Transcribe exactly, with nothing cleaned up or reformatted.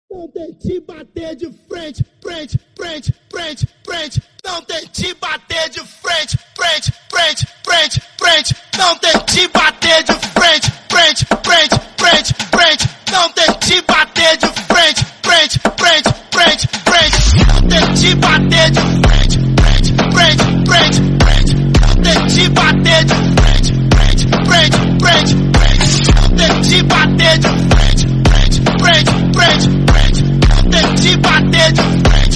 Não tente bater de frente, frente, frente, frente, frente. Não tente bater de frente, frente, frente, frente, frente. Não tente bater de frente, frente, frente, frente, frente. Não tente bater de frente, frente, frente, frente, frente. Não tente bater de frente, frente, frente, frente, frente. Não tente bater de frente, frente, frente, frente, frente. Não tente bater de frente, frente, frente, frente, frente. Não tente bater de frente.